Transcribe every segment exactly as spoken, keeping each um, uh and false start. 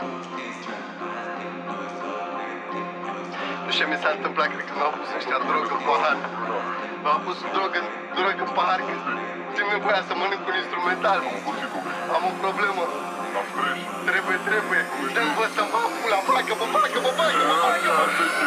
Nu știu ce mi s-a întâmplat, cred că mi-au pus ăștia drogă în pahar. Mi-au pus drogă, drogă în pahar, că ține voia să mănânc un instrumental. Am o problemă. Trebuie, trebuie. Dă-mi bă să-mi bag pula, bagă-mă, bagă-mă, bagă-mă, bagă-mă.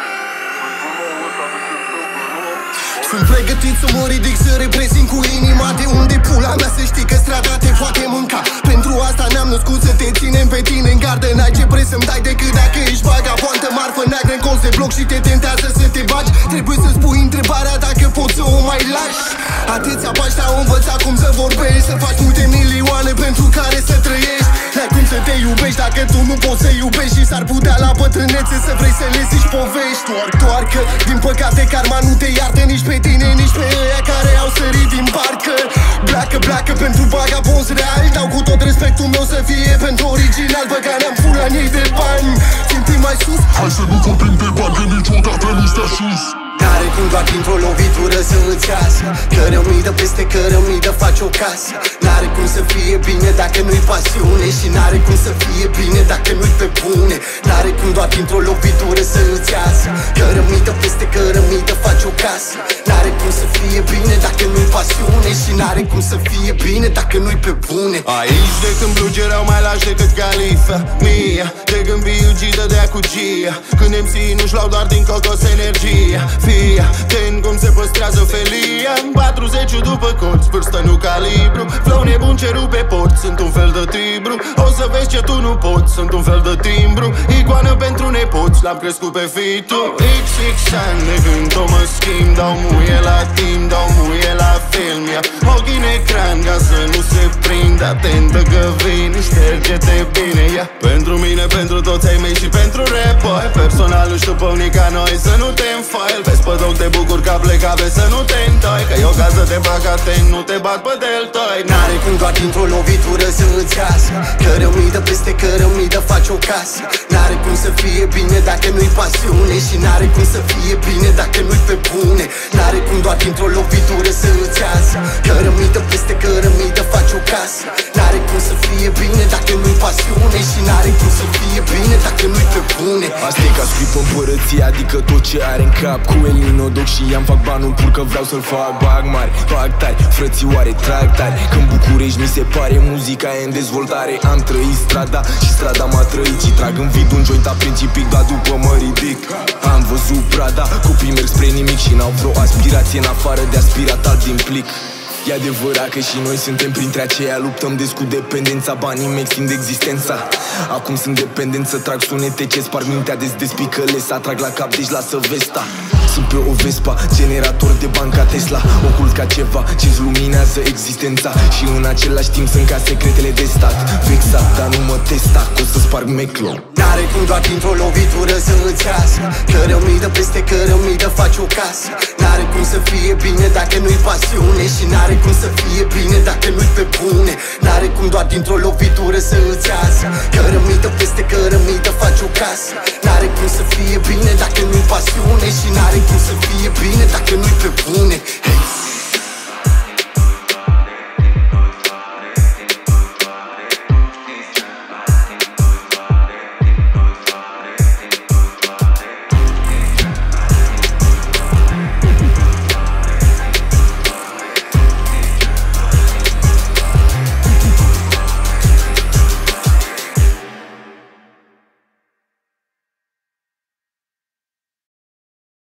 Sunt pregătit să mă ridic, să reprezint cu inima. De unde pula mea să știi că strada te poate mânca. Pentru asta ne-am născut să te ținem pe tine în gardă. N-ai ce preț să-mi dai decât dacă ești vagabondă. Marfă neagră în colț de bloc și te tentează să te bagi. Trebuie să spui întrebarea dacă poți să o mai lași. Atâția pași te-au învățat cum să vorbești, să faci multe milioane pentru care să trăiești. N-ai cum să te iubești dacă tu nu poți să iubești. Și s-ar putea la bătrânețe să vrei să le zici povești. Doar, doar că din păcate karma nu te iartă nici pe tine, nici pe ăia care au sărit din barcă. Pleacă, pleacă pentru vagabonzi reali. Dau cu tot respectul meu să fie pentru original. Băga-ne-am fula în ei de bani. Ținti mai sus. Hai să nu vorbim de bani, că niciodată nu stea sus. N-are cum doar dintr-o lovitură să îți iasă cărămidă peste cărămidă faci o casă. N-are cum să fie bine dacă nu-i pasiune. Și n-are cum să fie bine dacă nu-i pe bune. N-are cum doar dintr-o lovitură să îți iasă cărămidă peste cărămidă faci o casă. N-are cum să fie bine dacă nu-i pasiune. Și n-are cum să fie bine dacă nu-i pe bune. Aici de când blugerau mai lași decât Califa Mia, de când B U G dădea cu Gia. Când M C nu-și luau doar din cocos energia. Fia, ten cum se păstrează felia. patruzeci după colț, vârstă nu calibru. Flow nebun ce rupe porți, sunt un fel de tibru. O să vezi ce tu nu poți, sunt un fel de timbru. Icoană pentru nepoți, l-am crescut pe fitul X X ani de când o mă schimb. Dau muie la timp, dau muie la film. Ia ochii în ecran ca să nu se prind. Atentă că vine, șterge-te bine. Ia pentru mine, pentru toți ai mei și pentru rap boy. Personal nu știu păuni ca noi, să nu te înfoil. Vezi pe dog, te bucur că plecave, să nu te întoi. Că eu ca să te fac atent, nu te bat pe deltoi. N-are cum doar dintr-o lovitură să îți iasă cărămidă peste cărămidă faci o casă. N-are cum să fie bine dacă nu-i pasiune. Și n-are cum să fie bine dacă nu-i pe bune. N-are cum doar dintr-o lovitură să îți iasă cărămidă peste cărămidă faci o casă. N-are cum să fie bine dacă nu-i pasiune. Și n-are cum să fie bine dacă nu-i pe bune. Asta e ca scrip împărăție, adică tot ce are în cap. Cu Elino Doc și i-am fac banul pur că vreau să-l fac. Bag mari, bag tari, frățioare, trag tari. Când București mi se pare muzica e în dezvoltare. Am trăit strada și strada m-a trăit. Și trag în vid un joint principic, doar după mă ridic. Am văzut Prada, copii merg spre nimic și n-au vreo aspirație în afară de aspirat alt din plic. E adevărat că și noi suntem printre aceia. Luptăm des cu dependența, banii mei extind existența. Acum sunt dependent să trag sunete ce sparg mintea, des despică lesa. Trag la cap, deci lasă vesta. Sunt pe o Vespa, generator de bani ca Tesla. Ocult ca ceva ce-ți luminează existența. Și în același timp sunt ca secretele de stat. Vexat, dar nu mă testa, că o să sparg meclo. N-are cum doar dintr-o lovitură să îți iasă cărămidă peste cărămidă faci o casă. N-are cum să fie bine dacă nu-i pasiune. Și n-are cum să fie bine dacă nu-i pe bune. N-are cum doar dintr-o lovitură să îți iasă cărămidă peste cărămidă faci o casă. N-are cum să fie bine dacă nu-i pasiune. Și n-are cum să fie bine dacă nu-i pe bune. Hey.